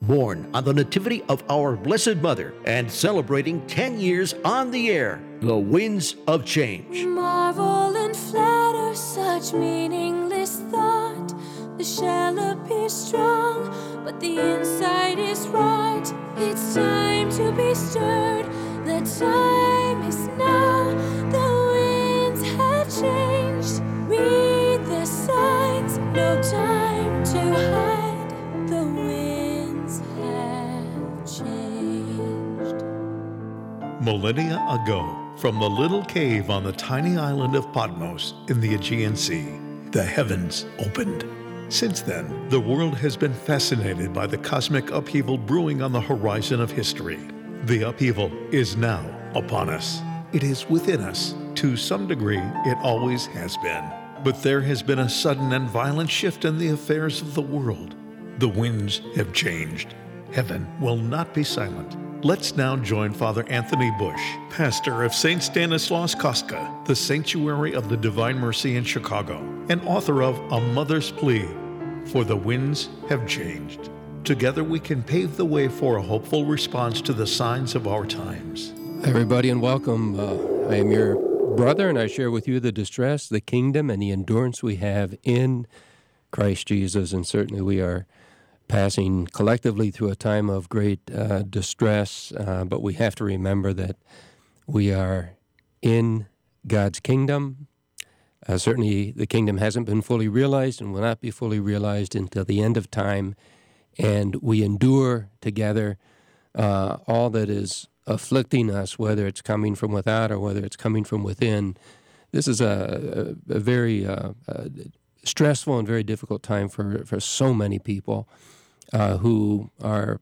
Born on the Nativity of our Blessed Mother and celebrating 10 years on the air, The Winds of Change. Marvel and flatter such meaningless thought. The shell appears strong, but the inside is rot. It's time to be stirred. The time is now. The winds have changed. Read the signs. No time to hide. The winds have changed. Millennia ago, from the little cave on the tiny island of Patmos in the Aegean Sea, the heavens opened. Since then, the world has been fascinated by the cosmic upheaval brewing on the horizon of history. The upheaval is now upon us. It is within us. To some degree, it always has been. But there has been a sudden and violent shift in the affairs of the world. The winds have changed. Heaven will not be silent. Let's now join Father Anthony Bush, pastor of St. Stanislaus Kostka, the Sanctuary of the Divine Mercy in Chicago, and author of A Mother's Plea, For the Winds Have Changed. Together we can pave the way for a hopeful response to the signs of our times. Hi, everybody, and welcome. I am your brother, and I share with you the distress, the kingdom, and the endurance we have in Christ Jesus, and certainly we are passing collectively through a time of great distress, but we have to remember that we are in God's kingdom. Certainly the kingdom hasn't been fully realized and will not be fully realized until the end of time, and we endure together all that is afflicting us, whether it's coming from without or whether it's coming from within. This is a very stressful and very difficult time for so many people who are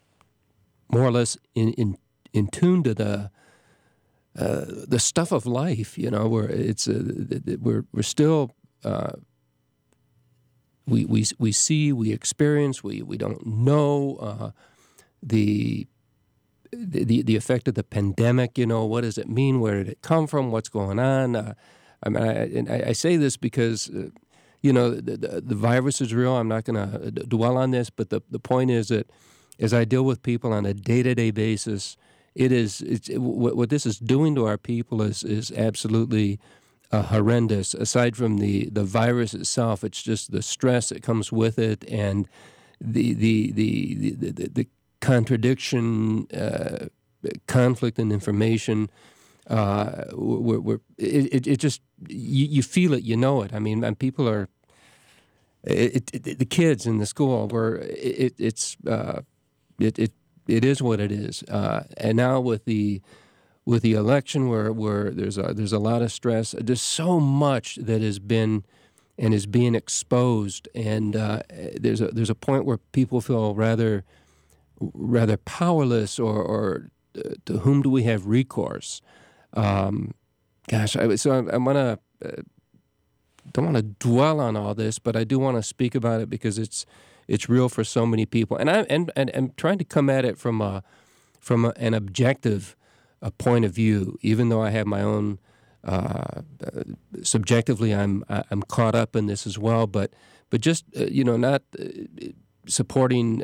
more or less in tune to the stuff of life. You know, where it's we're still we see, we experience, we don't know the effect of the pandemic. You know, what does it mean? Where did it come from? What's going on? I mean, I say this because. You know, the virus is real. I'm not going to dwell on this, but the point is that as I deal with people on a day-to-day basis, what this is doing to our people is absolutely horrendous. Aside from the virus itself, it's just the stress that comes with it and the contradiction, conflict in information. It just you feel it, you know it. I mean, and people are the kids in the school where it is what it is. And now with the election, where there's a lot of stress, there's so much that has been and is being exposed, and there's a point where people feel rather powerless, or to whom do we have recourse? I don't want to dwell on all this, but I do want to speak about it because it's real for so many people, and I'm trying to come at it from an objective point of view, even though I have my own subjectively I'm caught up in this as well, but just not supporting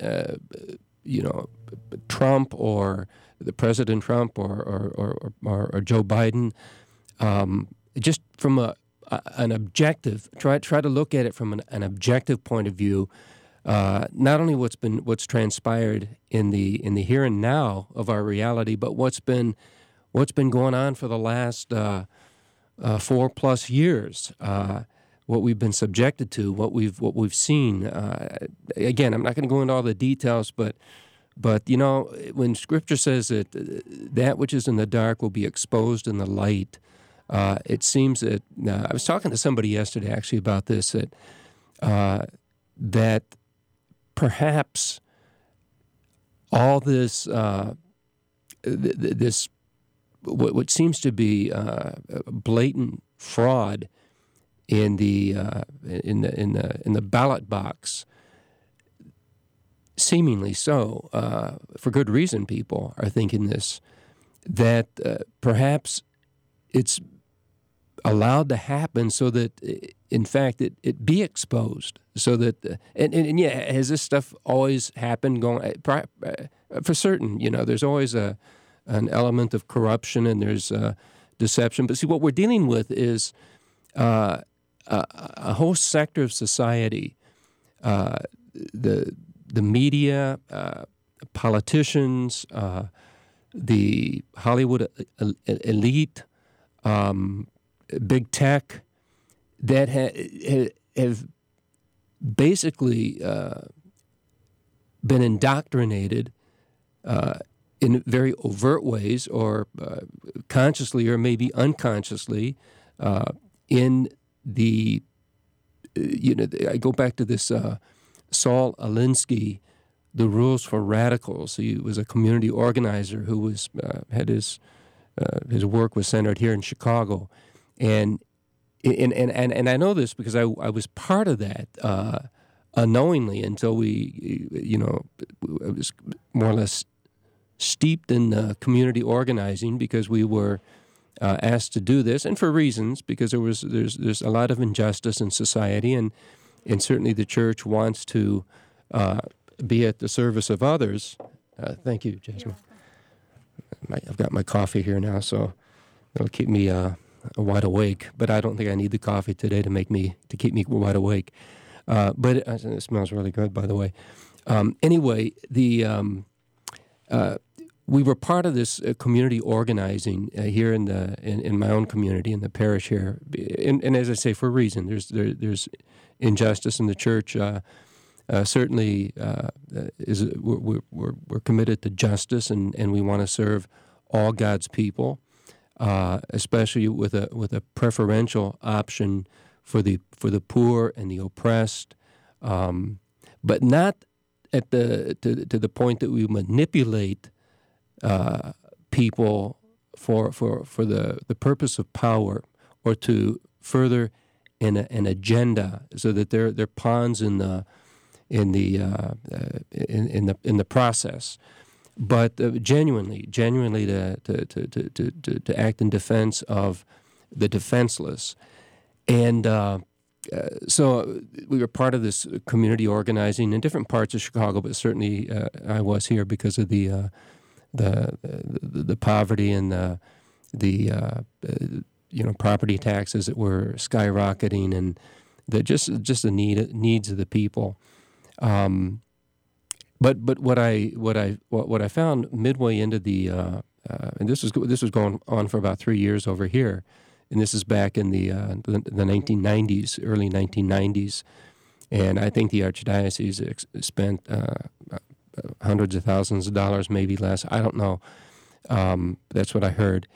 Trump or the President Trump or Joe Biden, just from an objective, try to look at it from an objective point of view. Not only what's transpired in the here and now of our reality, but what's been going on for the last 4+ years. What we've been subjected to, what we've seen. Again, I'm not going to go into all the details, but you know, when Scripture says that that which is in the dark will be exposed in the light, it seems that I was talking to somebody yesterday actually about this, that perhaps all this this what seems to be blatant fraud in the ballot box. Seemingly so, for good reason, people are thinking this, that perhaps it's allowed to happen so that, in fact, it be exposed. So that, and yeah, has this stuff always happened? For certain, there's always an element of corruption and there's deception. But see, what we're dealing with is a whole sector of society, the media, politicians, the Hollywood elite, big tech, that have basically been indoctrinated in very overt ways, or consciously or maybe unconsciously, in the, I go back to this Saul Alinsky, The Rules for Radicals. He was a community organizer who was had his work was centered here in Chicago, and I know this because I was part of that unknowingly until I was more or less steeped in community organizing because we were asked to do this, and for reasons, because there's a lot of injustice in society, and certainly the church wants to be at the service of others. Thank you, Jasmine. I've got my coffee here now, so it'll keep me wide awake. But I don't think I need the coffee today to keep me wide awake. But it smells really good, by the way. Anyway, we were part of this community organizing here in my own community in the parish here, and as I say, for a reason. There's injustice in the church. Certainly, we're committed to justice, and we want to serve all God's people, especially with a preferential option for the poor and the oppressed, but not to the point that we manipulate people for the purpose of power, or to further an agenda, so that they're pawns in the process, but genuinely to act in defense of the defenseless, and so we were part of this community organizing in different parts of Chicago, but certainly I was here because of the poverty and the property taxes that were skyrocketing, and just the needs of the people. But what I found midway into the and this was going on for about 3 years over here, and this is back in the 1990s, early 1990s, and I think the Archdiocese spent hundreds of thousands of dollars, maybe less. I don't know. That's what I heard.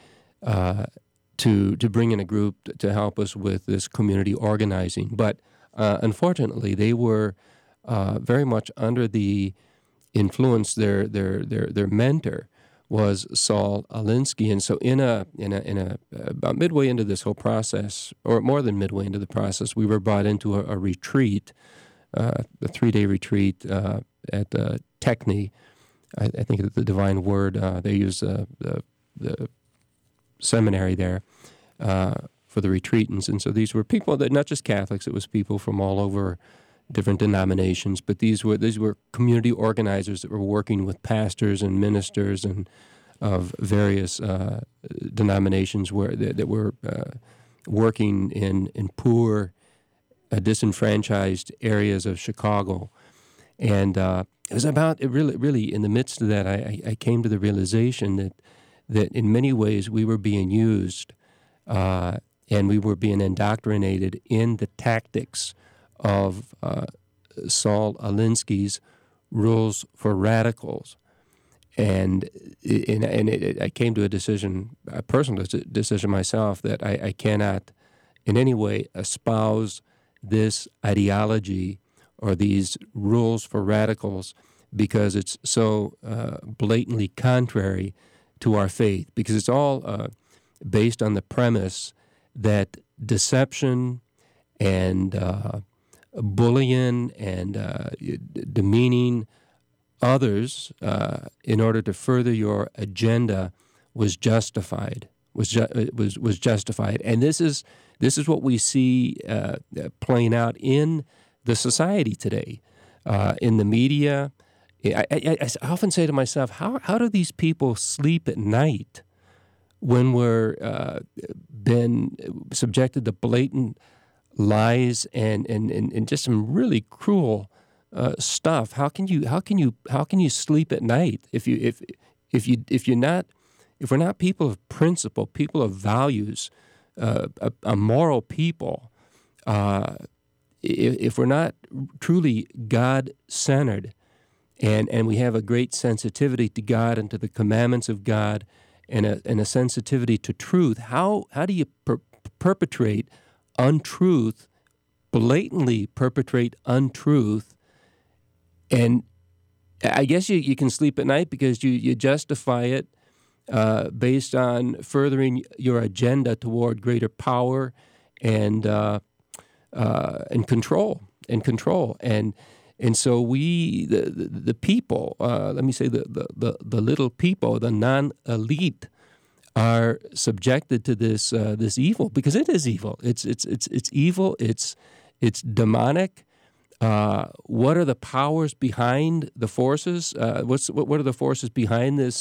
To bring in a group to help us with this community organizing, but unfortunately, they were very much under the influence. Their mentor was Saul Alinsky, and so in about midway into this whole process, or more than midway into the process, we were brought into a retreat, a 3-day retreat at Techni. I think it's the Divine Word. They use the seminary there for the retreatants, and so these were people that, not just Catholics, it was people from all over different denominations, but these were community organizers that were working with pastors and ministers and of various denominations that were working in poor, disenfranchised areas of Chicago. And it was about really in the midst of that, I came to the realization that in many ways we were being used and we were being indoctrinated in the tactics of Saul Alinsky's Rules for Radicals, and I came to a personal decision myself, that I cannot in any way espouse this ideology or these rules for radicals, because it's so blatantly contrary to our faith, because it's all based on the premise that deception and bullying and demeaning others in order to further your agenda was justified. was justified. And this is what we see playing out in the society today, in the media. I often say to myself, how do these people sleep at night when we're been subjected to blatant lies and just some really cruel stuff? How can you sleep at night if we're not people of principle, people of values, a moral people? If we're not truly God-centered, and we have a great sensitivity to God and to the commandments of God, and a sensitivity to truth, how do you perpetrate untruth, blatantly perpetrate untruth? And I guess you can sleep at night because you justify it based on furthering your agenda toward greater power and control. And so we, the people, let me say the little people, the non-elite, are subjected to this evil, because it is evil. It's evil. It's demonic. What are the powers behind the forces? What are the forces behind this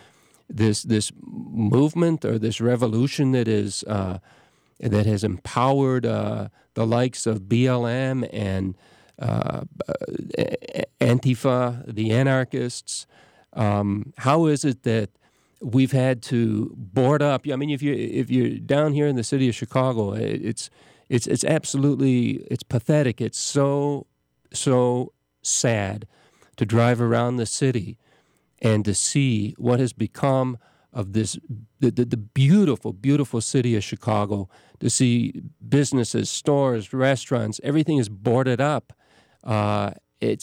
movement or this revolution that has empowered the likes of BLM and Antifa, the anarchists? How is it that we've had to board up? I mean, if you're down here in the city of Chicago, it's absolutely, it's pathetic. It's so sad to drive around the city and to see what has become of the beautiful, beautiful city of Chicago. To see businesses, stores, restaurants, everything is boarded up. It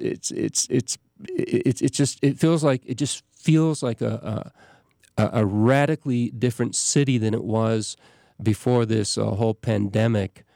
just feels like a radically different city than it was before this whole pandemic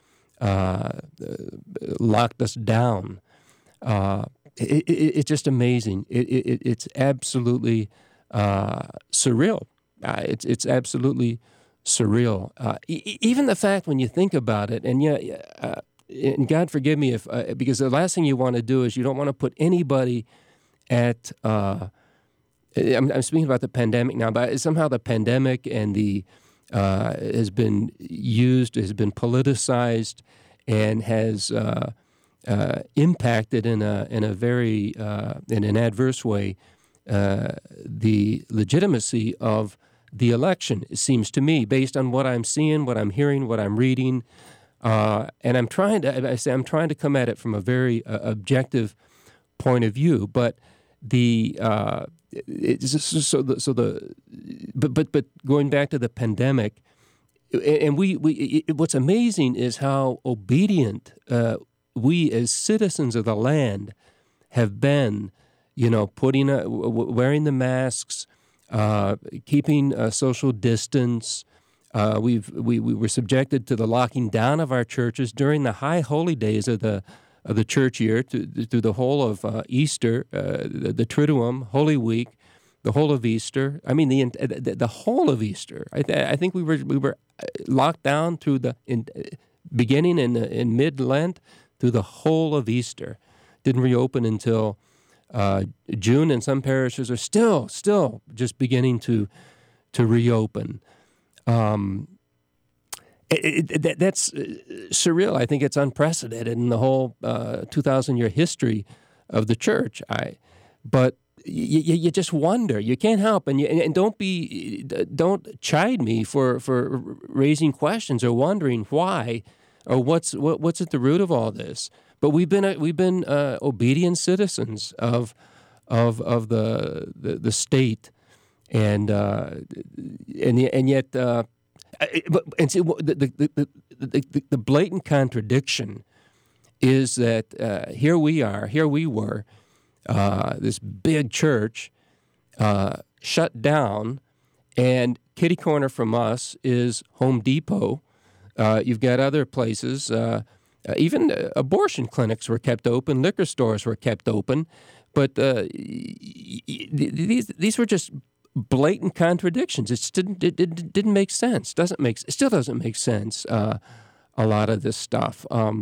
locked us down. It's just amazing. It's absolutely surreal. It's absolutely surreal. Even the fact when you think about it, and and God forgive me if because the last thing you want to do is you don't want to put anybody at. I'm speaking about the pandemic now, but somehow the pandemic and the has been used, has been politicized, and has impacted in a very in an adverse way the legitimacy of the election. It seems to me, based on what I'm seeing, what I'm hearing, what I'm reading, and I'm trying to come at it from a very objective point of view, but but going back to the pandemic, and we what's amazing is how obedient we as citizens of the land have been, wearing the masks, keeping social distance. We were subjected to the locking down of our churches during the high holy days of the church year, through the whole of Easter, the Triduum, Holy Week, the whole of Easter. I mean, the whole of Easter. I think we were locked down through beginning in mid-Lent through the whole of Easter. Didn't reopen until June, and some parishes are still just beginning to reopen. That's surreal. I think it's unprecedented in the whole 2,000-year history of the church. But you just wonder. You can't help, and don't chide me for raising questions or wondering why or what's at the root of all this. But we've been obedient citizens of the state, and yet. The blatant contradiction is that here we were, this big church shut down, and kitty corner from us is Home Depot. You've got other places, even abortion clinics were kept open, liquor stores were kept open, but these were just blatant contradictions. It didn't make sense. It still doesn't make sense. A lot of this stuff.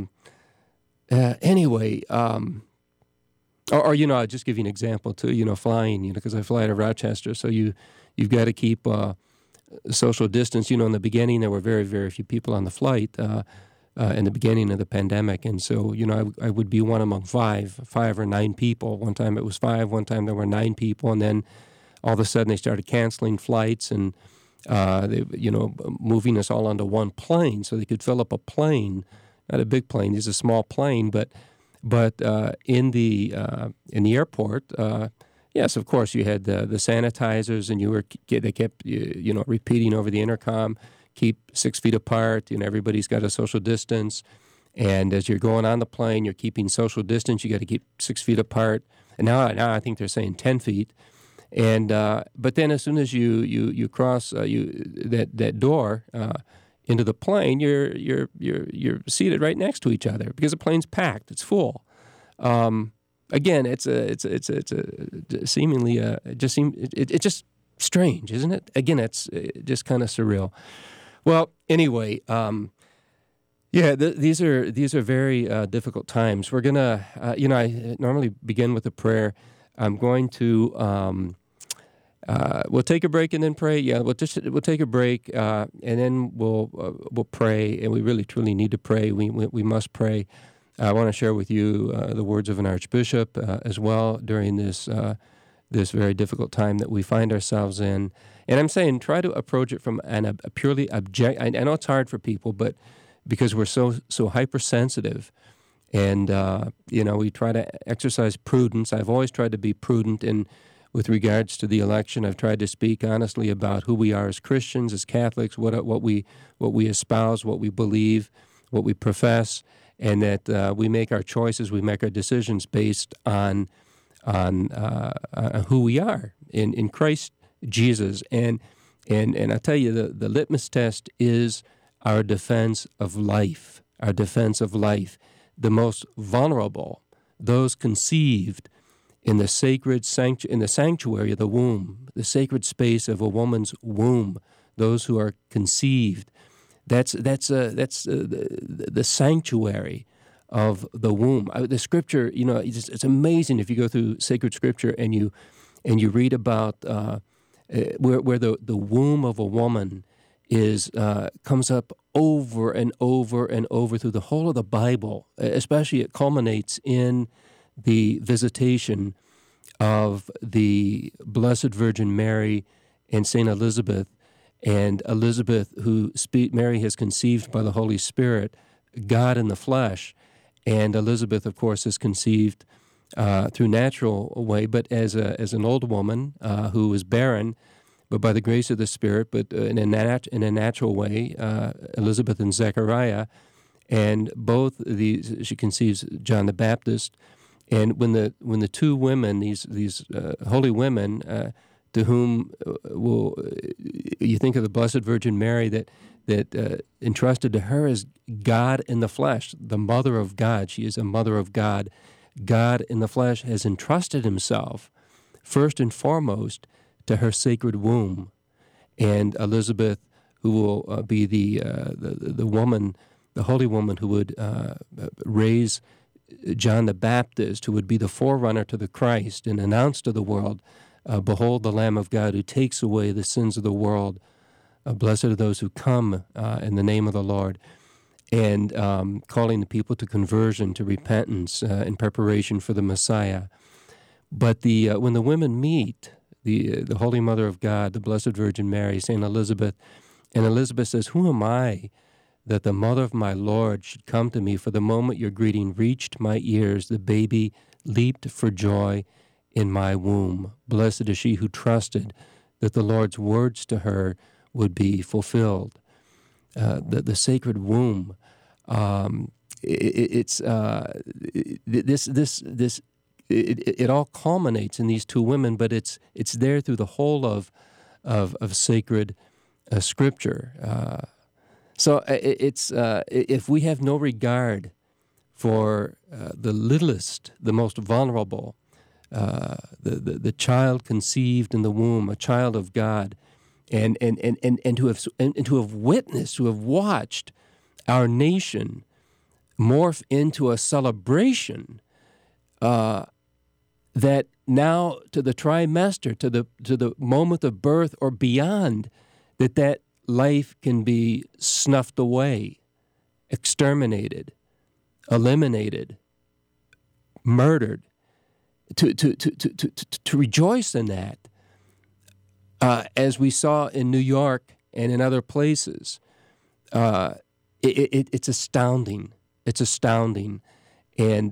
Anyway, or I'll just give you an example too. Flying. Because I fly to Rochester, so you've got to keep social distance. In the beginning there were very, very few people on the flight in the beginning of the pandemic, and so I would be one among five or nine people. One time it was 5. One time there were 9 people, and then all of a sudden they started canceling flights and they moving us all onto one plane so they could fill up a plane, not a big plane. It's a small plane, but in the airport. Yes, of course, you had the sanitizers, and they kept repeating over the intercom, keep 6 feet apart. Everybody's got a social distance, and as you're going on the plane, you're keeping social distance. You got to keep 6 feet apart. And now I think they're saying 10 feet. And but then as soon as you cross that door into the plane, you're seated right next to each other because the plane's packed. It's full. Again, it's seemingly it's just strange, isn't it? Again, it's just kind of surreal. Well, anyway, these are very difficult times. We're gonna, I normally begin with a prayer. I'm going to we'll take a break and then pray. Yeah, we'll take a break and then we'll pray. And we really truly need to pray. We must pray. I want to share with you the words of an archbishop as well during this very difficult time that we find ourselves in. And I'm saying try to approach it from a purely object. I know it's hard for people, but because we're so hypersensitive, and we try to exercise prudence. I've always tried to be prudent with regards to the election. I've tried to speak honestly about who we are as Christians, as Catholics, what we espouse, what we believe, what we profess. And that we make our choices, we make our decisions based on who we are in Christ Jesus. And I tell you, the litmus test is our defense of life. Our defense of life, the most vulnerable, those conceived in the sanctuary of the womb, the sacred space of a woman's womb. Those who are conceived. That's the sanctuary of the womb. The Scripture, it's amazing if you go through sacred Scripture and you read about where the womb of a woman comes up over and over and over through the whole of the Bible. Especially, it culminates in the visitation of the Blessed Virgin Mary and Saint Elizabeth. And Elizabeth, Mary has conceived by the Holy Spirit, God in the flesh. And Elizabeth, of course, is conceived through natural way, but as an old woman who is barren, but by the grace of the Spirit, but in a natural way, Elizabeth and Zechariah, and both these, she conceives John the Baptist. And when the two women, these holy women, to whom you think of the Blessed Virgin Mary that entrusted to her as God in the flesh, the Mother of God. She is a Mother of God. God in the flesh has entrusted himself first and foremost to her sacred womb. And Elizabeth, who will be the woman, the holy woman who would raise John the Baptist, who would be the forerunner to the Christ and announce to the world, behold the Lamb of God who takes away the sins of the world. Blessed are those who come in the name of the Lord. And calling the people to conversion, to repentance, in preparation for the Messiah. But when the women meet the Holy Mother of God, the Blessed Virgin Mary, St. Elizabeth, and Elizabeth says, "Who am I that the mother of my Lord should come to me? For the moment your greeting reached my ears, the baby leaped for joy in my womb. Blessed is she who trusted that the Lord's words to her would be fulfilled." The sacred womb. It all culminates in these two women, but it's there through the whole of sacred Scripture. So it's if we have no regard for the littlest, the most vulnerable, the child conceived in the womb, a child of God, and to have witnessed, to have watched our nation morph into a celebration that now to the trimester, to the moment of birth or beyond, that life can be snuffed away, exterminated, eliminated, murdered. To rejoice in that, as we saw in New York and in other places, it's astounding. It's astounding, and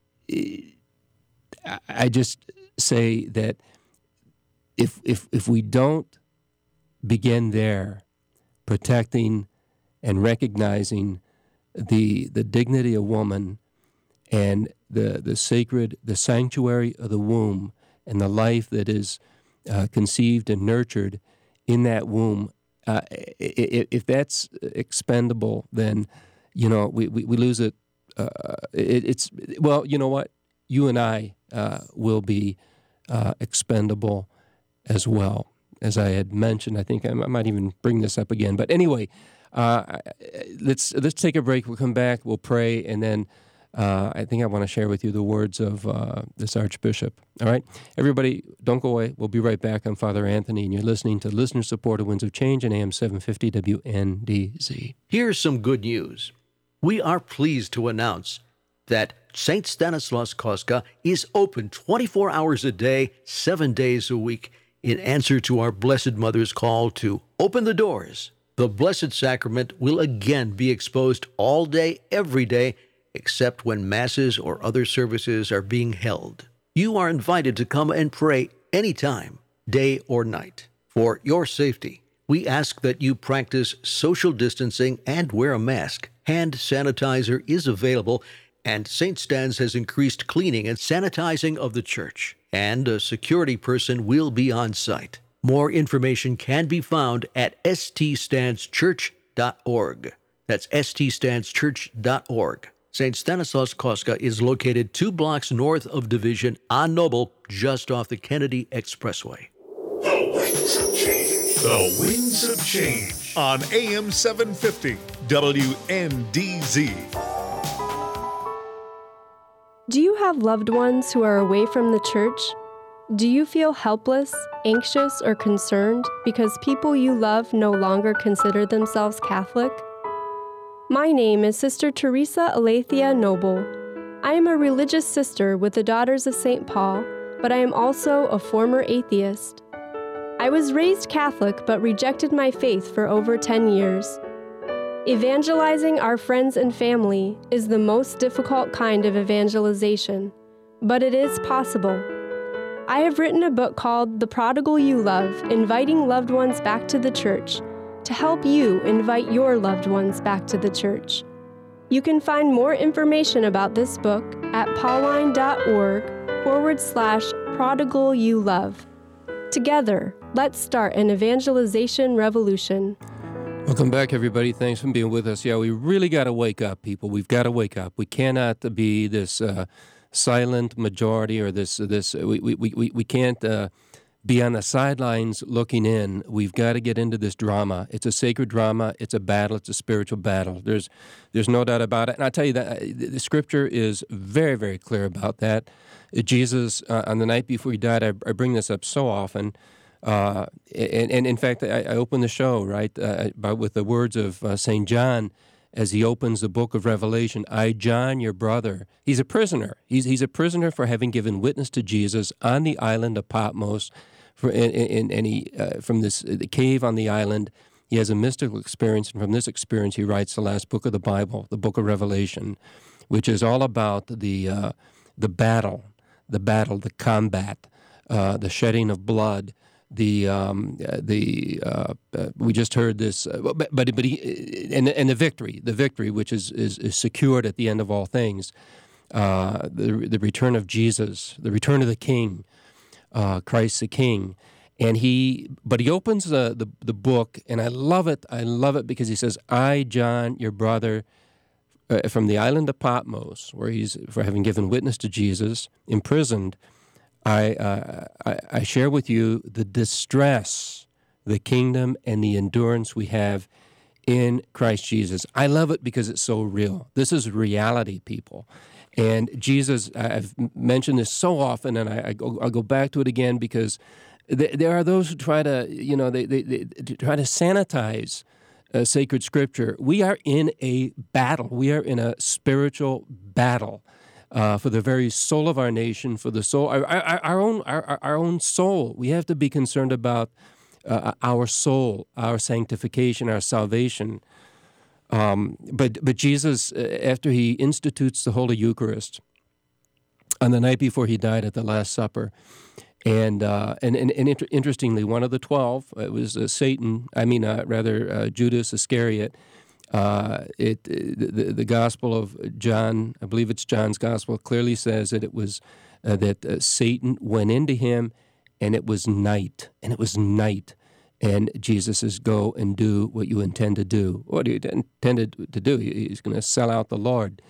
I just say that if we don't begin there, protecting and recognizing the dignity of woman and the sacred, the sanctuary of the womb and the life that is conceived and nurtured in that womb, if that's expendable, then we lose it. Well, you know what? You and I will be expendable as well. As I had mentioned, I think I might even bring this up again. But anyway, let's take a break. We'll come back. We'll pray, and then I think I want to share with you the words of this Archbishop. All right? Everybody, don't go away. We'll be right back. I'm Father Anthony, and you're listening to Listener-Supported Winds of Change on AM 750 WNDZ. Here's some good news. We are pleased to announce that St. Stanislaus Kostka is open 24 hours a day, 7 days a week, in answer to our Blessed Mother's call to open the doors. The Blessed Sacrament will again be exposed all day, every day, except when masses or other services are being held. You are invited to come and pray anytime, day or night. For your safety, we ask that you practice social distancing and wear a mask. Hand sanitizer is available, and St. Stan's has increased cleaning and sanitizing of the church, and a security person will be on site. More information can be found at ststanschurch.org. That's ststanschurch.org. St. Stanislaus Kostka is located 2 blocks north of Division on Noble, just off the Kennedy Expressway. The Winds of Change. The Winds of Change on AM 750 WNDZ. Do you have loved ones who are away from the church? Do you feel helpless, anxious, or concerned because people you love no longer consider themselves Catholic? My name is Sister Teresa Alethea Noble. I am a religious sister with the Daughters of St. Paul, but I am also a former atheist. I was raised Catholic but rejected my faith for over 10 years. Evangelizing our friends and family is the most difficult kind of evangelization, but it is possible. I have written a book called The Prodigal You Love, Inviting Loved Ones Back to the Church, to help you invite your loved ones back to the church. You can find more information about this book at pauline.org/prodigalyouLove. Together, let's start an evangelization revolution. Welcome back, everybody. Thanks for being with us. Yeah, we really got to wake up, people. We've got to wake up. We cannot be this silent majority or this. We can't be on the sidelines looking in. We've got to get into this drama. It's a sacred drama. It's a battle. It's a spiritual battle. There's no doubt about it. And I tell you that the Scripture is very, very clear about that. Jesus, on the night before he died, I bring this up so often. And in fact, I open the show, right, with the words of St. John as he opens the book of Revelation. I, John, your brother. He's a prisoner. He's a prisoner for having given witness to Jesus on the island of Patmos. From the cave on the island, he has a mystical experience, and from this experience he writes the last book of the Bible, the book of Revelation, which is all about the battle, the combat, the shedding of blood. We just heard this, but the victory, which is secured at the end of all things, the return of Jesus, the return of the King, Christ the King, and he opens the book, and I love it because he says, I, John, your brother, from the island of Patmos, where he's for having given witness to Jesus, imprisoned. I share with you the distress, the kingdom, and the endurance we have in Christ Jesus. I love it because it's so real. This is reality, people. And Jesus, I've mentioned this so often, and I'll go back to it again because there are those who try to, they try to sanitize sacred scripture. We are in a battle. We are in a spiritual battle for the very soul of our nation, for the soul, our own soul. We have to be concerned about our soul, our sanctification, our salvation. But Jesus, after he institutes the Holy Eucharist on the night before he died at the Last Supper, and interestingly, one of the 12, it was Judas Iscariot. The Gospel of John, I believe it's John's Gospel, clearly says that it was that Satan went into him, and it was night, and Jesus says, "Go and do what you intend to do." What he intended to do? He's going to sell out the Lord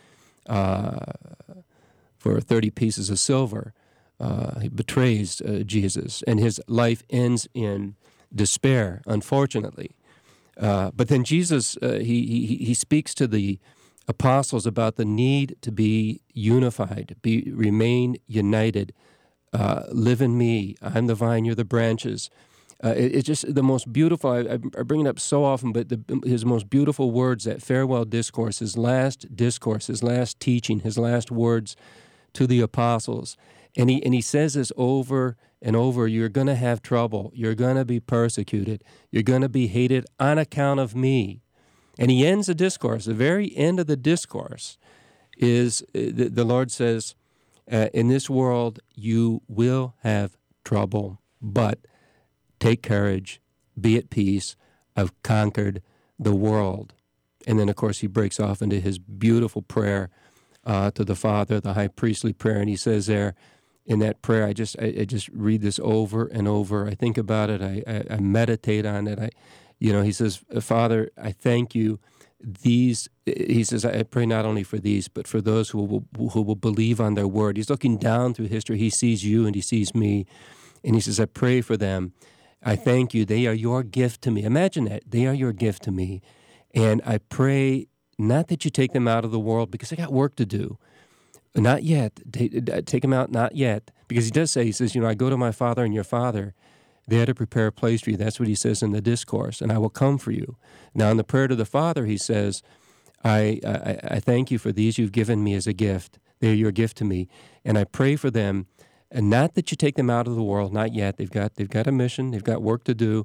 for 30 pieces of silver. He betrays Jesus, and his life ends in despair, unfortunately. But then Jesus, he speaks to the apostles about the need to be unified, remain united. Live in me. I'm the vine, you're the branches. It's just the most beautiful, I bring it up so often, but his most beautiful words, that farewell discourse, his last teaching, his last words to the apostles. And he says this over and over: you're going to have trouble. You're going to be persecuted. You're going to be hated on account of me. And he ends the discourse. The very end of the discourse is the Lord says, in this world you will have trouble, but take courage, be at peace. I've conquered the world. And then, of course, he breaks off into his beautiful prayer to the Father, the high priestly prayer. And he says there, in that prayer, I just read this over and over. I think about it. I meditate on it. He says, Father, I thank you. He says, I pray not only for these, but for those who will believe on their word. He's looking down through history. He sees you and he sees me. And he says, I pray for them. I thank you. They are your gift to me. Imagine that. They are your gift to me. And I pray not that you take them out of the world, because I got work to do. Not yet. Take them out, not yet. Because he does say, he says, I go to my Father and your Father. They had to prepare a place for you. That's what he says in the discourse. And I will come for you. Now in the prayer to the Father, he says, I thank you for these you've given me as a gift. They're your gift to me. And I pray for them. And not that you take them out of the world, not yet. They've got a mission, they've got work to do,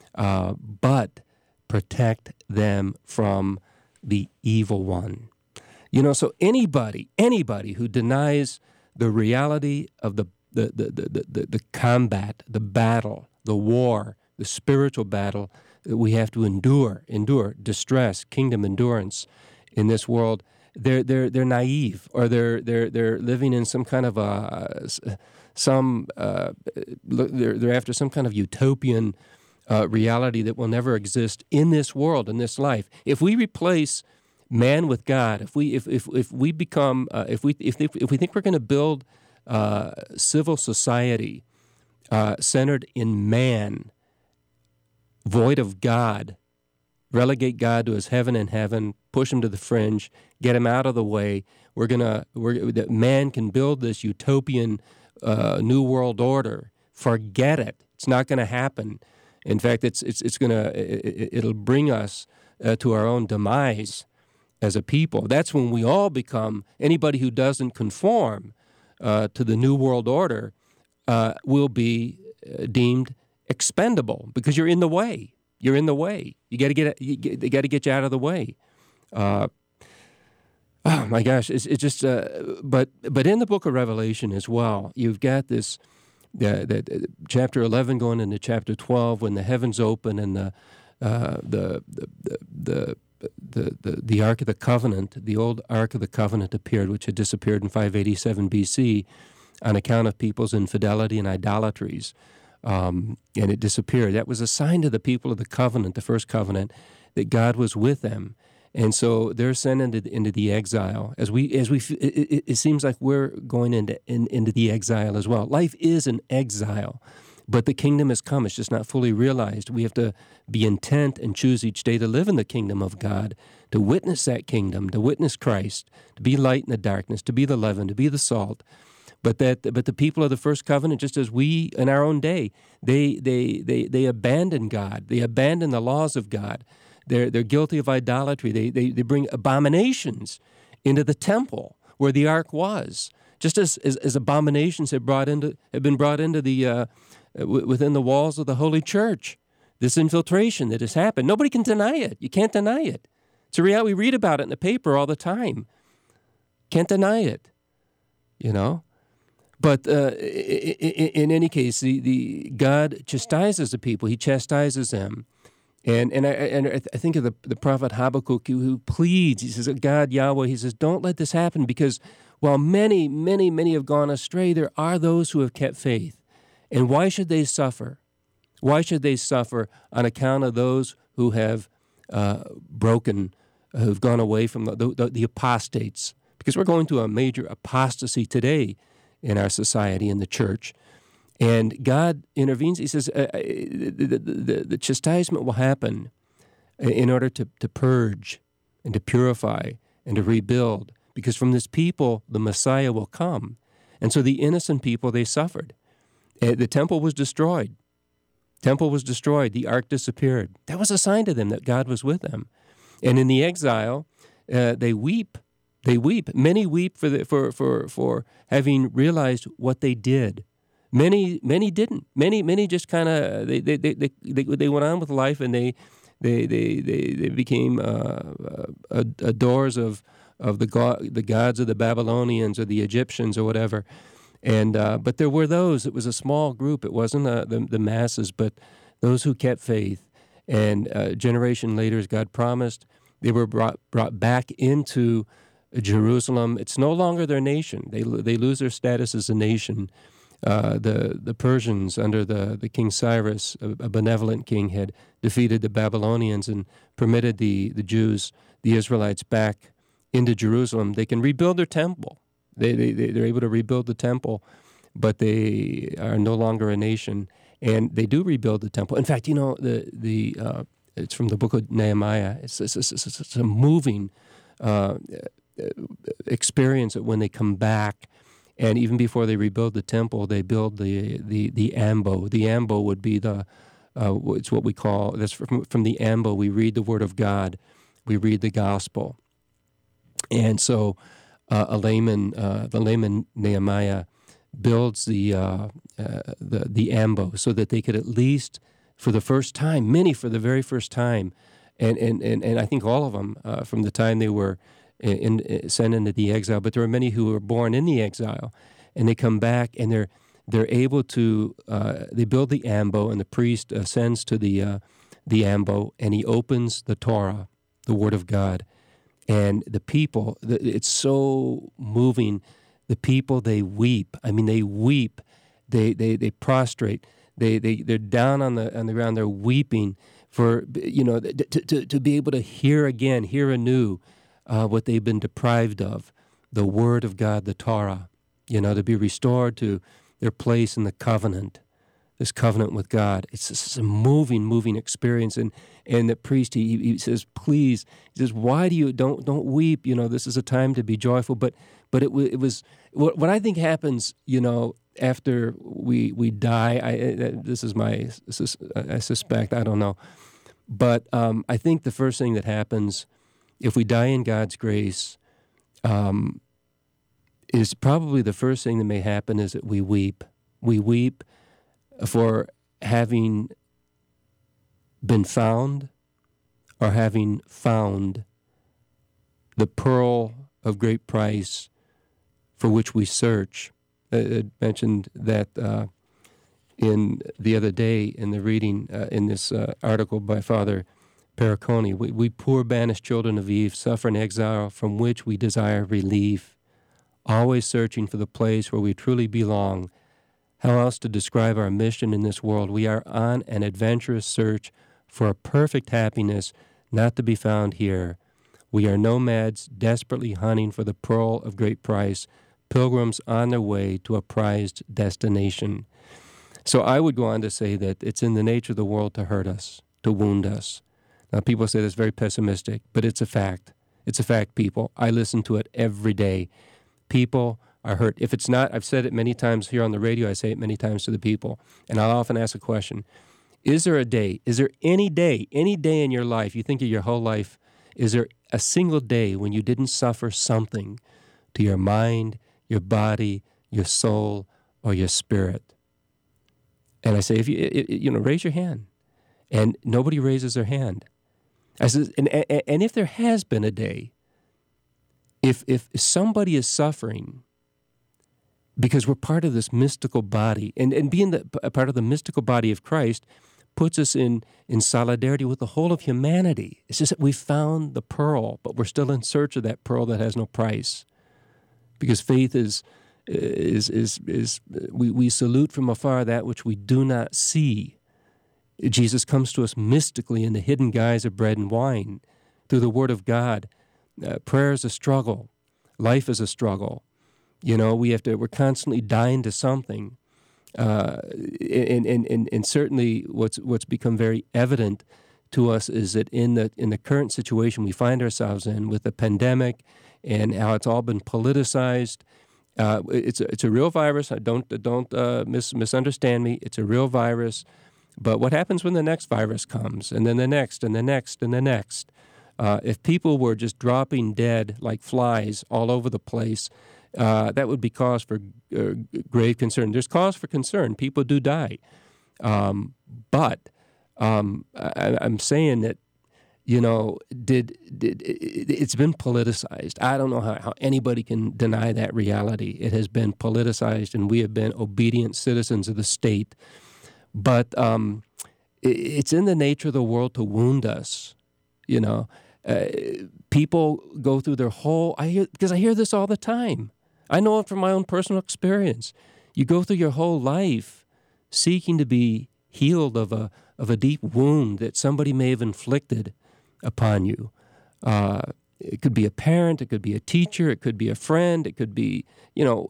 but protect them from the evil one. So anybody who denies the reality of the combat, the battle, the war, the spiritual battle that we have to endure distress, kingdom endurance in this world, they're naive, or they're living in some kind of they're after some kind of utopian reality that will never exist in this world, in this life. If we replace man with God, if we think we're going to build civil society centered in man, void of God, relegate God to his heaven and heaven, push him to the fringe, get him out of the way. That man can build this utopian new world order. Forget it. It's not going to happen. In fact, it'll bring us to our own demise as a people. That's when we all become, anybody who doesn't conform to the new world order will be deemed expendable, because you're in the way. You're in the way. They got to get you out of the way. Oh my gosh! It's just. But in the Book of Revelation as well, you've got this, the chapter 11 going into chapter 12, when the heavens open and the Ark of the Covenant, the old Ark of the Covenant appeared, which had disappeared in 587 BC on account of people's infidelity and idolatries. And it disappeared. That was a sign to the people of the covenant, the first covenant, that God was with them. And so they're sent into the exile. It seems like we're going into the exile as well. Life is an exile, but the kingdom has come. It's just not fully realized. We have to be intent and choose each day to live in the kingdom of God, to witness that kingdom, to witness Christ, to be light in the darkness, to be the leaven, to be the salt. But the people of the first covenant, just as we in our own day, they abandon God. They abandon the laws of God. They're guilty of idolatry. They bring abominations into the temple where the ark was, just as abominations have been brought into the within the walls of the holy church. This infiltration that has happened, nobody can deny it. You can't deny it. It's a reality. We read about it in the paper all the time. Can't deny it. But in any case, the God chastises the people. He chastises them. And I think of the prophet Habakkuk who pleads. He says, God, Yahweh, he says, don't let this happen, because while many, many, many have gone astray, there are those who have kept faith. And why should they suffer? Why should they suffer on account of those who have who've gone away from the apostates? Because we're going through a major apostasy today in our society, in the church. And God intervenes. He says the chastisement will happen in order to purge and to purify and to rebuild, because from this people the Messiah will come. And so the innocent people, they suffered. The temple was destroyed. The ark disappeared. That was a sign to them that God was with them. And in the exile, they weep. They weep. Many weep for having realized what they did. Many didn't. Many just kind of they went on with life, and they became adorers of the gods of the Babylonians or the Egyptians or whatever. And but there were those. It was a small group. It wasn't the masses, but those who kept faith. And a generation later, as God promised, they were brought back into Jerusalem. It's no longer their nation. They lose their status as a nation. The Persians under the King Cyrus, a benevolent king, had defeated the Babylonians and permitted the Jews, the Israelites, back into Jerusalem. They can rebuild their temple. They're able to rebuild the temple, but they are no longer a nation. And they do rebuild the temple. In fact, it's from the book of Nehemiah. It's a moving experience that when they come back, and even before they rebuild the temple, they build the ambo. The ambo would be it's what we call, that's from the ambo, we read the Word of God, we read the gospel. And so the layman Nehemiah builds the ambo so that they could at least, for the first time, many for the very first time, and I think all of them from the time they were sent into the exile, but there are many who were born in the exile, and they come back and they're able to they build the ambo, and the priest ascends to the ambo, and he opens the Torah, the Word of God, and the people. It's so moving. The people, they weep. I mean, they weep. They prostrate. They're down on the ground. They're weeping for to be able to hear anew what they've been deprived of, the Word of God, the Torah, to be restored to their place in the covenant, this covenant with God. It's a moving experience. And the priest, he says, please, he says, why do you, don't weep, this is a time to be joyful. But it was, what I think happens, after we die, I suspect, I don't know. But I think the first thing that happens, if we die in God's grace, is probably the first thing that may happen is that we weep. We weep for having been found or having found the pearl of great price for which we search. I mentioned that in the other day in the reading in this article by Father Pericone. We poor banished children of Eve suffer in exile from which we desire relief, always searching for the place where we truly belong. How else to describe our mission in this world? We are on an adventurous search for a perfect happiness not to be found here. We are nomads desperately hunting for the pearl of great price, pilgrims on their way to a prized destination. So I would go on to say that it's in the nature of the world to hurt us, to wound us. Now, people say that's very pessimistic, but it's a fact. It's a fact, people. I listen to it every day. People are hurt. If it's not, I've said it many times here on the radio, I say it many times to the people, and I'll often ask a question. Is there a day, is there any day in your life, you think of your whole life, is there a single day when you didn't suffer something to your mind, your body, your soul, or your spirit? And I say, if you raise your hand. And nobody raises their hand. I said, and if there has been a day, if somebody is suffering because we're part of this mystical body, and being a part of the mystical body of Christ puts us in solidarity with the whole of humanity. It's just that we found the pearl, but we're still in search of that pearl that has no price. Because faith is we salute from afar that which we do not see. Jesus comes to us mystically in the hidden guise of bread and wine through the Word of God. Prayer is a struggle. Life is a struggle. We're constantly dying to something. And certainly what's become very evident to us is that in the current situation we find ourselves in with the pandemic and how it's all been politicized, it's a real virus. Don't misunderstand me. It's a real virus. But what happens when the next virus comes, and then the next, and the next, and the next? If people were just dropping dead like flies all over the place, that would be cause for grave concern. There's cause for concern. People do die. But I'm saying that, it's been politicized. I don't know how anybody can deny that reality. It has been politicized, and we have been obedient citizens of the state. But it's in the nature of the world to wound us, people go through their whole, because I hear this all the time. I know it from my own personal experience. You go through your whole life seeking to be healed of a deep wound that somebody may have inflicted upon you. It could be a parent, it could be a teacher, it could be a friend, it could be, and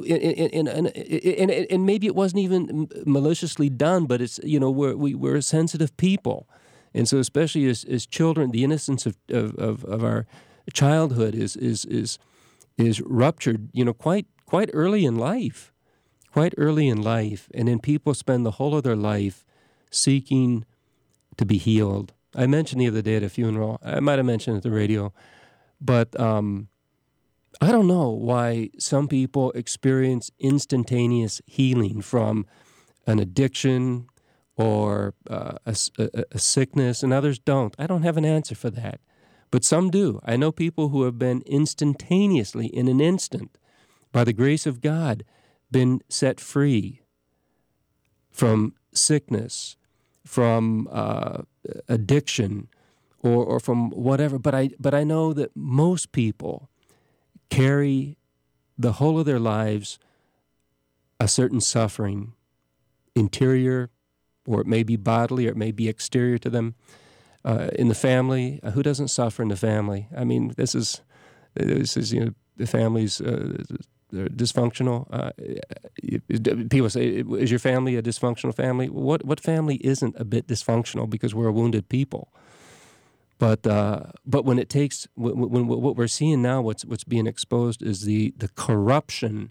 maybe it wasn't even maliciously done, but it's, we're sensitive people. And so especially as children, the innocence of our childhood is ruptured, quite early in life. And then people spend the whole of their life seeking to be healed. I mentioned the other day at a funeral, I might have mentioned it at the radio, but I don't know why some people experience instantaneous healing from an addiction or a sickness, and others don't. I don't have an answer for that, but some do. I know people who have been instantaneously, in an instant, by the grace of God, been set free from sickness, from addiction, or from whatever. But I know that most people carry the whole of their lives a certain suffering, interior, or it may be bodily, or it may be exterior to them. In the family, who doesn't suffer in the family? I mean, this is the families they're dysfunctional. People say, "Is your family a dysfunctional family?" What family isn't a bit dysfunctional? Because we're a wounded people. But when it takes, when what we're seeing now, what's being exposed is the corruption,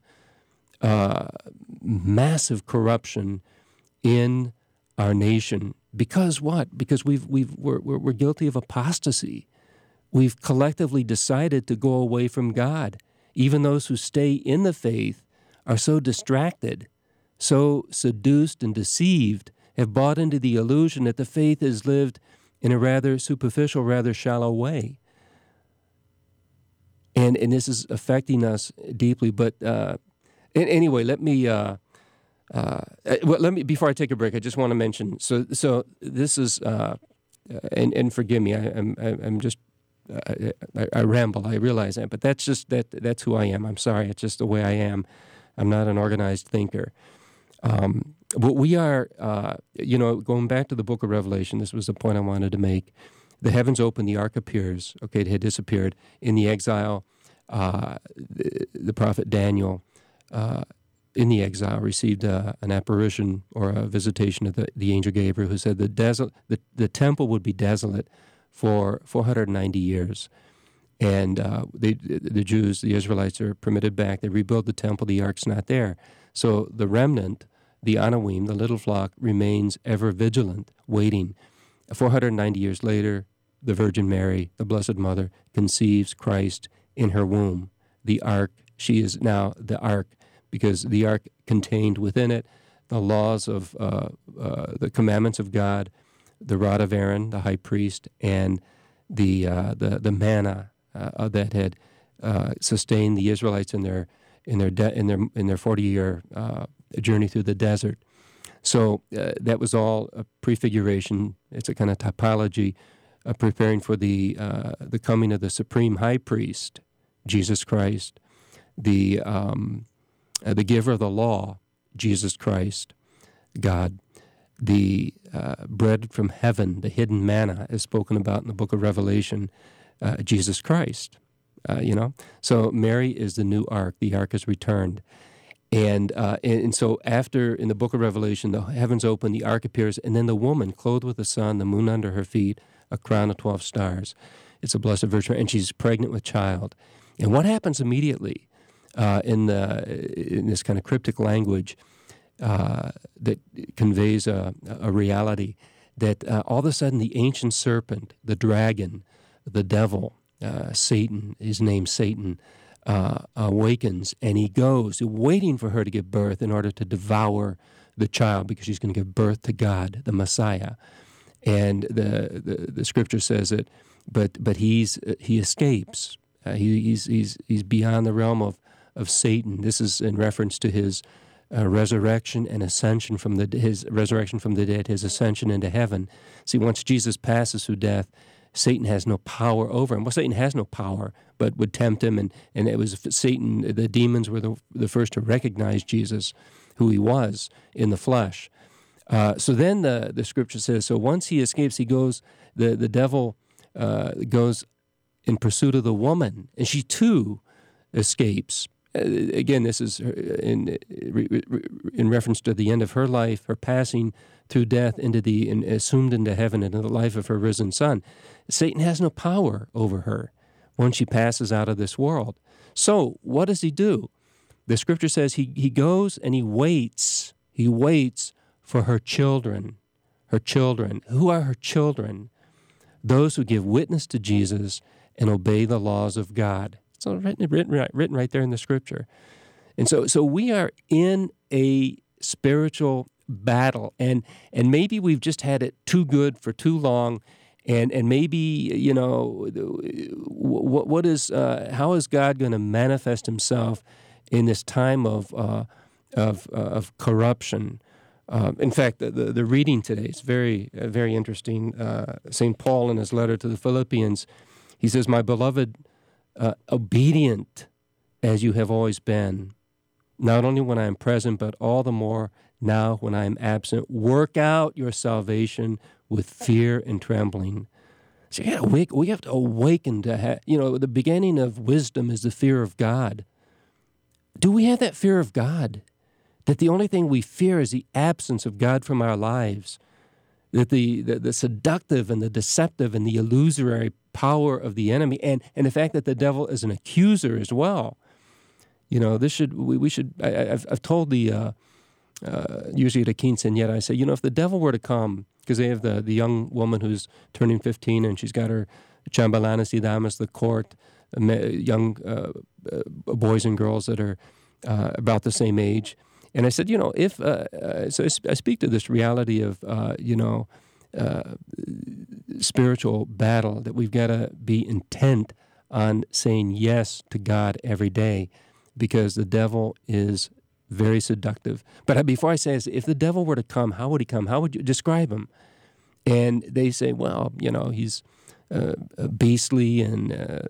massive corruption in our nation. Because what? Because we're guilty of apostasy. We've collectively decided to go away from God. Even those who stay in the faith are so distracted, so seduced and deceived, have bought into the illusion that the faith is lived in a rather superficial, rather shallow way. And this is affecting us deeply. But anyway, let me before I take a break, I just want to mention. So this is, and forgive me, I'm just. I ramble, I realize that, but that's who I am. I'm sorry, it's just the way I am. I'm not an organized thinker. But we are, going back to the book of Revelation, this was the point I wanted to make, The heavens open, the ark appears. Okay, it had disappeared. In the exile, the prophet Daniel, in the exile, received an apparition or a visitation of the angel Gabriel, who said the temple would be desolate for 490 years. And the Jews, the Israelites, are permitted back. They rebuild the temple. The ark's not there. So the remnant, the Anawim, the little flock, remains ever vigilant, waiting. 490 years later, the Virgin Mary, the Blessed Mother, conceives Christ in her womb. The ark, she is now the ark, because the ark contained within it the laws of the commandments of God, the rod of Aaron, the high priest, and the manna that had sustained the Israelites in their 40-year journey through the desert. So that was all a prefiguration. It's a kind of typology, preparing for the coming of the supreme high priest, Jesus Christ, the giver of the law, Jesus Christ, God, the bread from heaven, the hidden manna, is spoken about in the book of Revelation, Jesus Christ. So Mary is the new ark. The ark is returned. And so after, in the book of Revelation, the heavens open, the ark appears, and then the woman, clothed with the sun, the moon under her feet, a crown of 12 stars. It's a blessed virgin, and she's pregnant with child. And what happens immediately in this kind of cryptic language that conveys a reality, that all of a sudden the ancient serpent, the dragon, the devil, Satan, his name Satan, awakens, and he goes waiting for her to give birth in order to devour the child, because she's going to give birth to God, the Messiah. And the scripture says it, but he escapes. He's beyond the realm of Satan. This is in reference to his resurrection and ascension his resurrection from the dead, his ascension into heaven. See, once Jesus passes through death, Satan has no power over him. Well, Satan has no power, but would tempt him, and it was Satan, the demons were the first to recognize Jesus, who he was in the flesh. So then the scripture says, so once he escapes, he goes, the devil goes in pursuit of the woman, and she too escapes. Again, this is in reference to the end of her life, her passing through death and assumed into heaven, into the life of her risen Son. Satan has no power over her once she passes out of this world. So what does he do? The scripture says he goes and he waits. He waits for her children. Her children. Who are her children? Those who give witness to Jesus and obey the laws of God. It's all written right there in the scripture. And so we are in a spiritual battle, and maybe we've just had it too good for too long, and maybe, how is God going to manifest himself in this time of corruption? In fact, the reading today is very, very interesting. St. Paul, in his letter to the Philippians, he says, "My beloved, obedient as you have always been, not only when I am present, but all the more now when I am absent. Work out your salvation with fear and trembling." So we have to awaken to the beginning of wisdom is the fear of God. Do we have that fear of God? That the only thing we fear is the absence of God from our lives? That the seductive and the deceptive and the illusory power of the enemy, and the fact that the devil is an accuser as well. I've told the usually at a quinceañera, I say, if the devil were to come, because they have the young woman who's turning 15 and she's got her chambelanes y damas, the court, young boys and girls that are about the same age. And I said, so I speak to this reality of, spiritual battle, that we've got to be intent on saying yes to God every day, because the devil is very seductive. But before I say this, if the devil were to come, how would he come? How would you describe him? And they say, well, he's beastly and,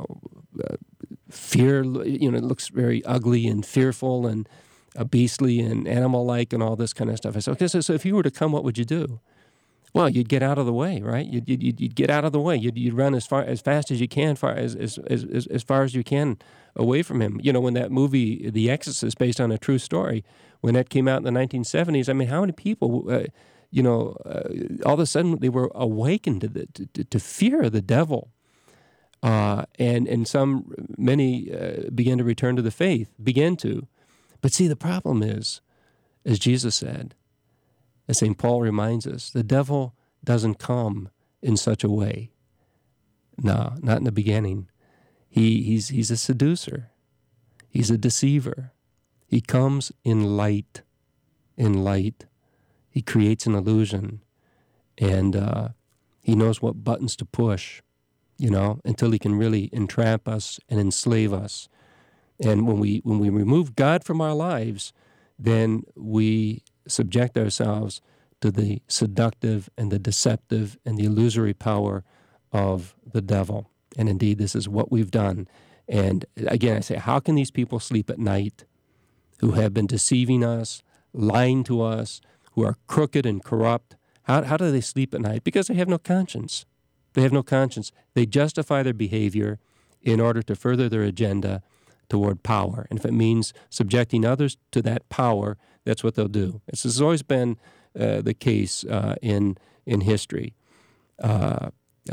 fear, looks very ugly and fearful and beastly and animal-like and all this kind of stuff. I said, okay, so if he were to come, what would you do? Well, you'd get out of the way, right? You'd get out of the way. You'd run as fast as you can, as far as you can away from him. You know, when that movie, The Exorcist, based on a true story, when that came out in the 1970s, I mean, how many people, all of a sudden they were awakened to fear of the devil, and many began to return to the faith, But see, the problem is, as Jesus said, as St. Paul reminds us, the devil doesn't come in such a way. No, not in the beginning. He's a seducer. He's a deceiver. He comes in light. He creates an illusion, and he knows what buttons to push, until he can really entrap us and enslave us. And when we remove God from our lives, then we subject ourselves to the seductive and the deceptive and the illusory power of the devil. And indeed, this is what we've done. And again, I say, how can these people sleep at night who have been deceiving us, lying to us, who are crooked and corrupt? How do they sleep at night? Because they have no conscience. They have no conscience. They justify their behavior in order to further their agenda toward power. And if it means subjecting others to that power, that's what they'll do. This has always been the case in history. But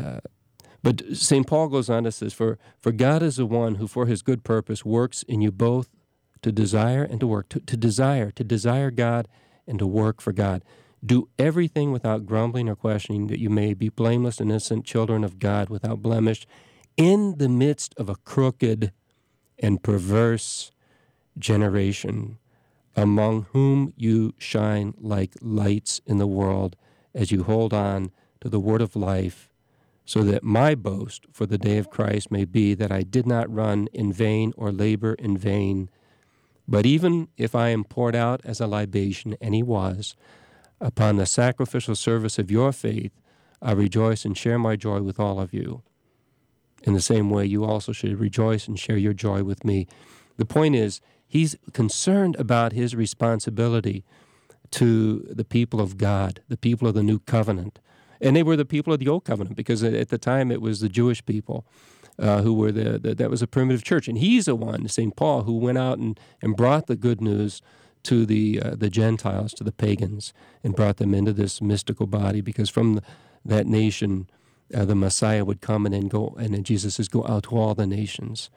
St. Paul goes on to say, for God is the one who for his good purpose works in you both to desire and to work, to desire God and to work for God. Do everything without grumbling or questioning, that you may be blameless and innocent children of God without blemish, in the midst of a crooked and perverse generation, among whom you shine like lights in the world as you hold on to the word of life, so that my boast for the day of Christ may be that I did not run in vain or labor in vain. But even if I am poured out as a libation, and he was, upon the sacrificial service of your faith, I rejoice and share my joy with all of you. In the same way, you also should rejoice and share your joy with me. The point is, he's concerned about his responsibility to the people of God, the people of the New Covenant. And they were the people of the Old Covenant, because at the time it was the Jewish people who were that was a primitive church. And he's the one, St. Paul, who went out and brought the good news to the Gentiles, to the pagans, and brought them into this mystical body, because from that nation the Messiah would come and then Jesus says, go out to all the nations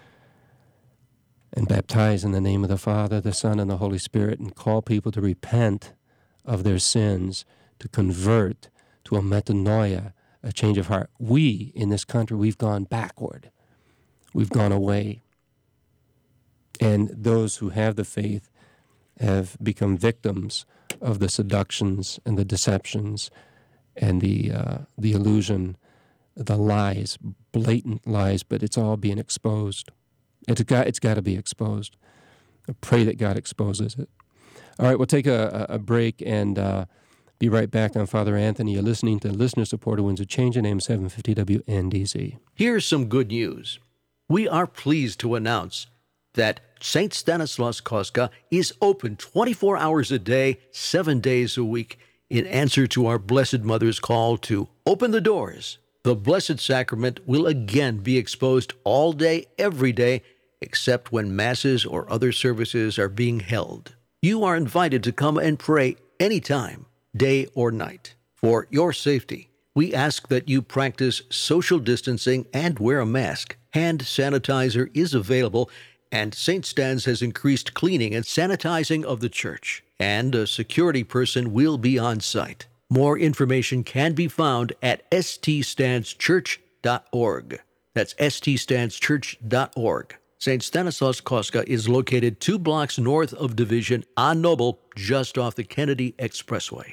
and baptize in the name of the Father, the Son, and the Holy Spirit, and call people to repent of their sins, to convert to a metanoia, a change of heart. We, in this country, we've gone backward. We've gone away. And those who have the faith have become victims of the seductions and the deceptions and the illusion, the lies, blatant lies, but it's all being exposed. It's got to be exposed. I pray that God exposes it. All right, we'll take a break and be right back on Father Anthony. You're listening to listener-supported Winds of Change, and AM 750 WNDZ. Here's some good news. We are pleased to announce that St. Stanislaus Kostka is open 24 hours a day, 7 days a week, in answer to our Blessed Mother's call to open the doors. The Blessed Sacrament will again be exposed all day, every day, except when masses or other services are being held. You are invited to come and pray anytime, day or night. For your safety, we ask that you practice social distancing and wear a mask. Hand sanitizer is available, and St. Stan's has increased cleaning and sanitizing of the church, and a security person will be on site. More information can be found at ststanschurch.org. That's ststanschurch.org. St. Stanislaus Kostka is located 2 blocks north of Division on Noble, just off the Kennedy Expressway.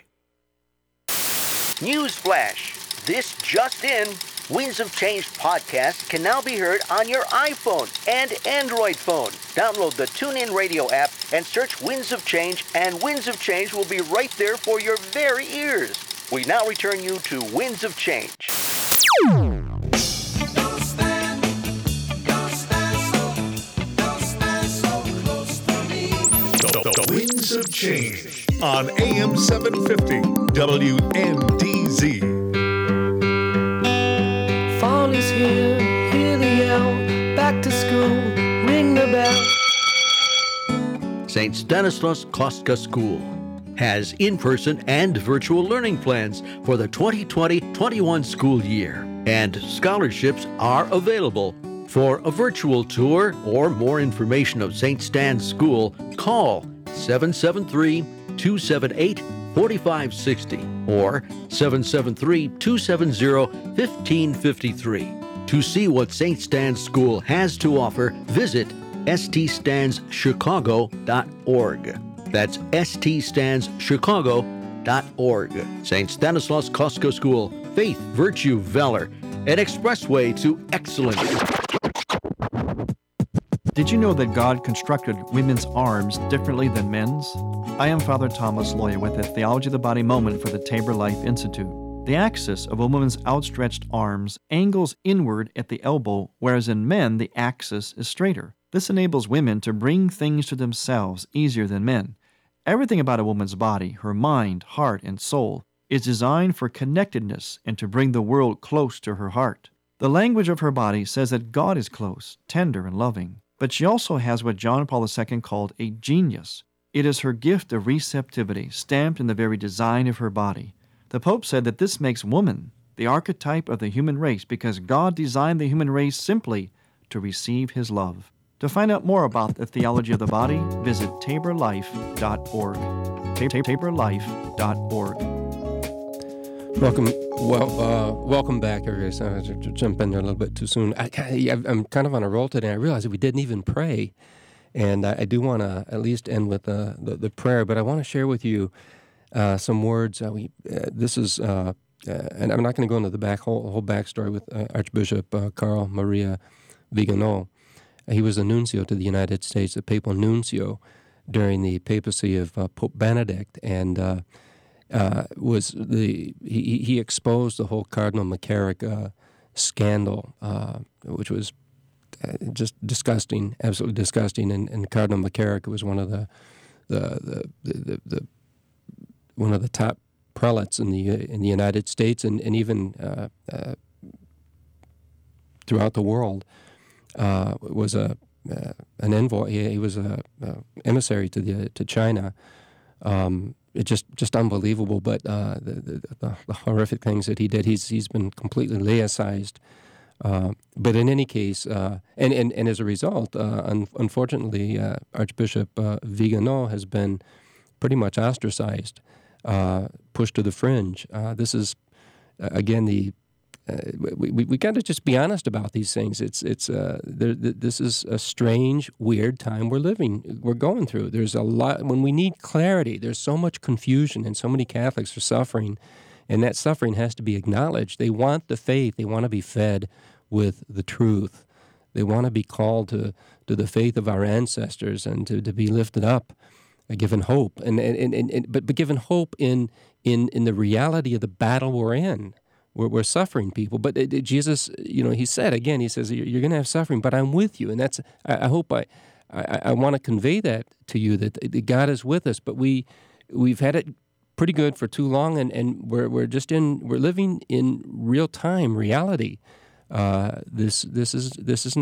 Newsflash! This just in. Winds of Change podcast can now be heard on your iPhone and Android phone. Download the TuneIn Radio app and search Winds of Change, and Winds of Change will be right there for your very ears. We now return you to Winds of Change. The Winds of Change on AM 750 WNDZ. St. Stanislaus Kostka School has in-person and virtual learning plans for the 2020-21 school year, and scholarships are available. For a virtual tour or more information of St. Stan's School, call 773-278-4560 or 773-270-1553. To see what St. Stan's School has to offer, visit ststandschicago.org. That's ststandschicago.org. St. Stanislaus Kostka School, faith, virtue, valor, an expressway to excellence. Did you know that God constructed women's arms differently than men's? I am Father Thomas Loya with a Theology of the Body moment for the Tabor Life Institute. The axis of a woman's outstretched arms angles inward at the elbow, whereas in men the axis is straighter. This enables women to bring things to themselves easier than men. Everything about a woman's body, her mind, heart, and soul, is designed for connectedness and to bring the world close to her heart. The language of her body says that God is close, tender, and loving. But she also has what John Paul II called a genius. It is her gift of receptivity, stamped in the very design of her body. The Pope said that this makes woman the archetype of the human race because God designed the human race simply to receive His love. To find out more about the theology of the body, visit taborlife.org. taborlife.org. Welcome back, everybody. So I to jump in there a little bit too soon. I'm kind of on a roll today. I realized that we didn't even pray, and I do want to at least end with the prayer. But I want to share with you some words. This is, and I'm not going to go into the whole backstory with Archbishop Carl Maria Vigano. He was a nuncio to the United States, the papal nuncio during the papacy of Pope Benedict, and he exposed the whole Cardinal McCarrick scandal, which was just disgusting, absolutely disgusting. And Cardinal McCarrick was one of the top prelates in the United States and even throughout the world. Was an envoy. He was a emissary to China. It's just unbelievable. But the horrific things that he did, he's been completely laicized. But in any case, and as a result, unfortunately, Archbishop Vigano has been pretty much ostracized, pushed to the fringe. This is again we got to just be honest about these things. This is a strange, weird time we're going through. There's a lot when we need clarity. There's so much confusion, and so many Catholics are suffering, and that suffering has to be acknowledged. They want the faith. They want to be fed with the truth. They want to be called to the faith of our ancestors and to be lifted up, given hope, but given hope in the reality of the battle we're in. We're suffering people, but Jesus, He said again. He says you're going to have suffering, but I'm with you, and that's. I hope I want to convey that to you that God is with us. But we've had it pretty good for too long, and we're living in real time reality. This is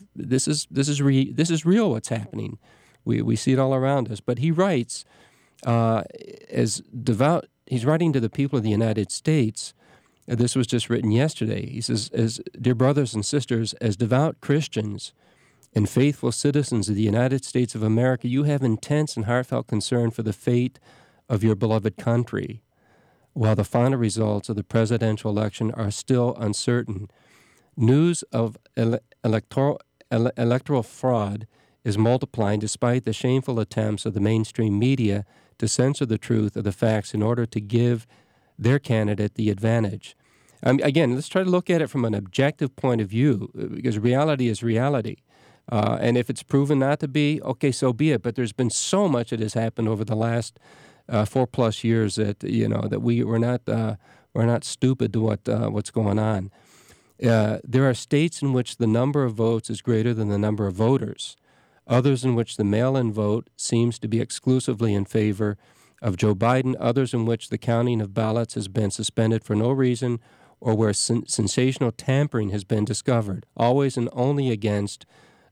real. What's happening? We see it all around us. But he writes as devout. He's writing to the people of the United States. This was just written yesterday. He says, "As dear brothers and sisters, as devout Christians and faithful citizens of the United States of America, you have intense and heartfelt concern for the fate of your beloved country. While the final results of the presidential election are still uncertain, news of electoral fraud is multiplying despite the shameful attempts of the mainstream media to censor the truth of the facts in order to give their candidate the advantage." Again, let's try to look at it from an objective point of view, because reality is reality. And if it's proven not to be, okay, so be it. But there's been so much that has happened over the last 4+ years that that we're not stupid to what's going on. There are states in which the number of votes is greater than the number of voters. Others in which the mail-in vote seems to be exclusively in favor of Joe Biden, others in which the counting of ballots has been suspended for no reason, or where sensational tampering has been discovered, always and only against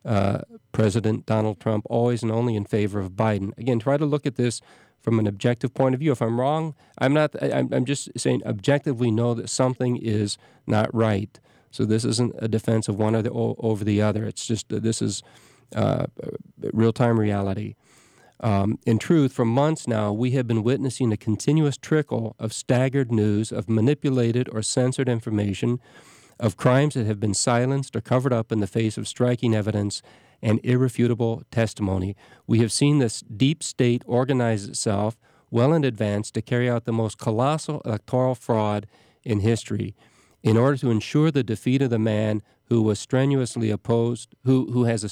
President Donald Trump always and only in favor of Biden. Again, try to look at this from an objective point of view. If I'm wrong, I'm just saying objectively know that something is not right. So this isn't a defense of one over the other. It's just this is real-time reality. In truth, for months now, we have been witnessing a continuous trickle of staggered news, of manipulated or censored information, of crimes that have been silenced or covered up in the face of striking evidence and irrefutable testimony. We have seen this deep state organize itself well in advance to carry out the most colossal electoral fraud in history in order to ensure the defeat of the man who was strenuously opposed, who has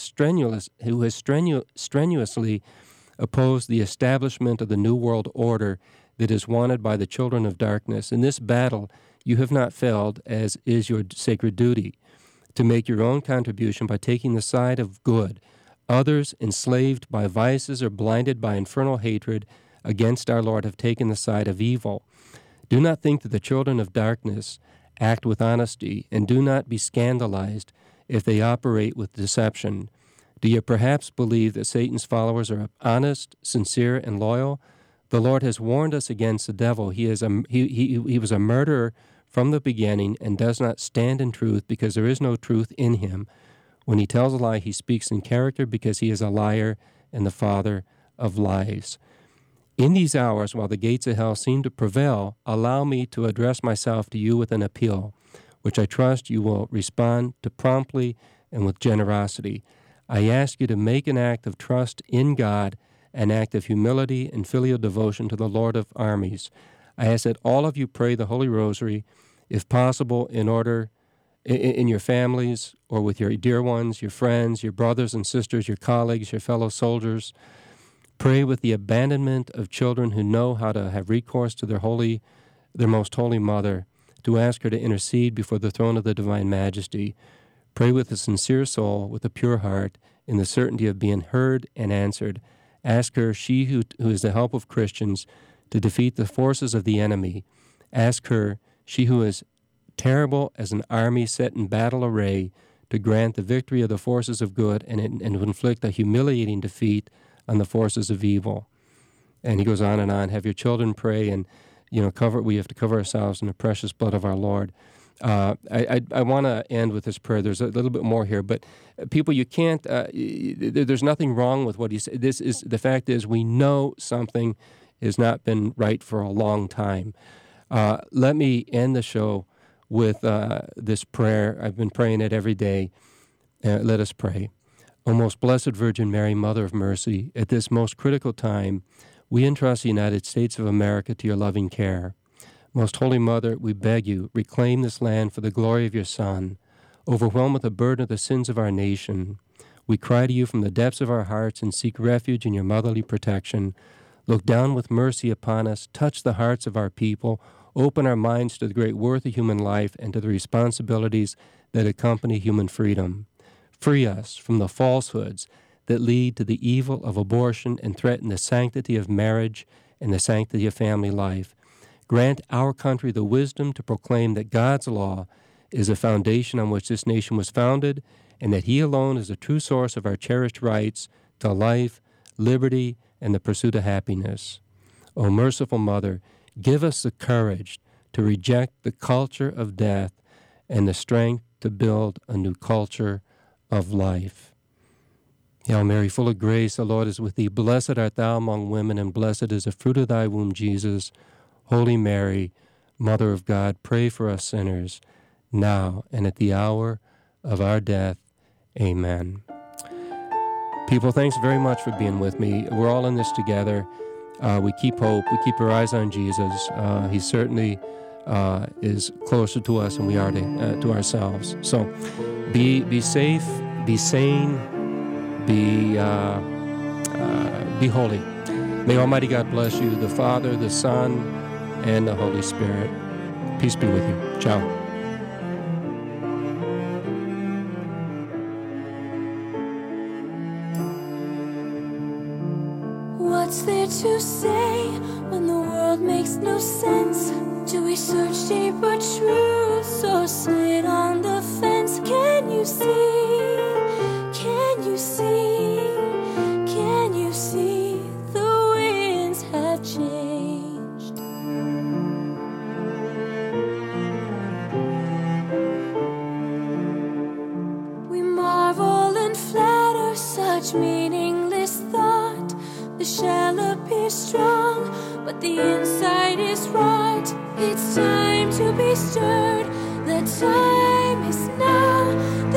strenuously opposed the establishment of the New World Order that is wanted by the children of darkness. In this battle, you have not failed, as is your sacred duty, to make your own contribution by taking the side of good. Others, enslaved by vices or blinded by infernal hatred against our Lord, have taken the side of evil. Do not think that the children of darkness act with honesty, and do not be scandalized if they operate with deception. Do you perhaps believe that Satan's followers are honest, sincere, and loyal? The Lord has warned us against the devil. He was a murderer from the beginning and does not stand in truth because there is no truth in him. When he tells a lie, he speaks in character because he is a liar and the father of lies. In these hours, while the gates of hell seem to prevail, allow me to address myself to you with an appeal, which I trust you will respond to promptly and with generosity. I ask you to make an act of trust in God, an act of humility and filial devotion to the Lord of armies. I ask that all of you pray the Holy Rosary, if possible, in your families or with your dear ones, your friends, your brothers and sisters, your colleagues, your fellow soldiers. Pray with the abandonment of children who know how to have recourse to their most holy mother, to ask her to intercede before the throne of the divine majesty. Pray with a sincere soul, with a pure heart, in the certainty of being heard and answered. Ask her, she who is the help of Christians, to defeat the forces of the enemy. Ask her, she who is terrible as an army set in battle array, to grant the victory of the forces of good and to inflict a humiliating defeat on the forces of evil. And he goes on and on. Have your children pray, and we have to cover ourselves in the precious blood of our Lord. I want to end with this prayer. There's a little bit more here, but people, you can't. There's nothing wrong with what he said. The fact is, we know something has not been right for a long time. Let me end the show with this prayer. I've been praying it every day. Let us pray. O most blessed Virgin Mary, Mother of Mercy, at this most critical time, we entrust the United States of America to your loving care. Most Holy Mother, we beg you, reclaim this land for the glory of your Son. Overwhelmed with the burden of the sins of our nation, we cry to you from the depths of our hearts and seek refuge in your motherly protection. Look down with mercy upon us, touch the hearts of our people, open our minds to the great worth of human life and to the responsibilities that accompany human freedom. Free us from the falsehoods that lead to the evil of abortion and threaten the sanctity of marriage and the sanctity of family life. Grant our country the wisdom to proclaim that God's law is a foundation on which this nation was founded, and that he alone is the true source of our cherished rights to life, liberty, and the pursuit of happiness. O merciful Mother, give us the courage to reject the culture of death and the strength to build a new culture of life. Hail Mary, full of grace, the Lord is with thee. Blessed art thou among women, and blessed is the fruit of thy womb, Jesus. Holy Mary, Mother of God, pray for us sinners, now and at the hour of our death. Amen. People, thanks very much for being with me. We're all in this together. We keep hope. We keep our eyes on Jesus. He certainly is closer to us than we are to ourselves. So be safe, be sane, be holy. May Almighty God bless you, the Father, the Son, and the Holy Spirit. Peace be with you. Ciao. What's there to say when the world makes no sense? Do we search deeper truths or sit on the fence? Can you see? Can you such meaningless thought. The shell appears strong, but the inside is right. It's time to be stirred. The time is now.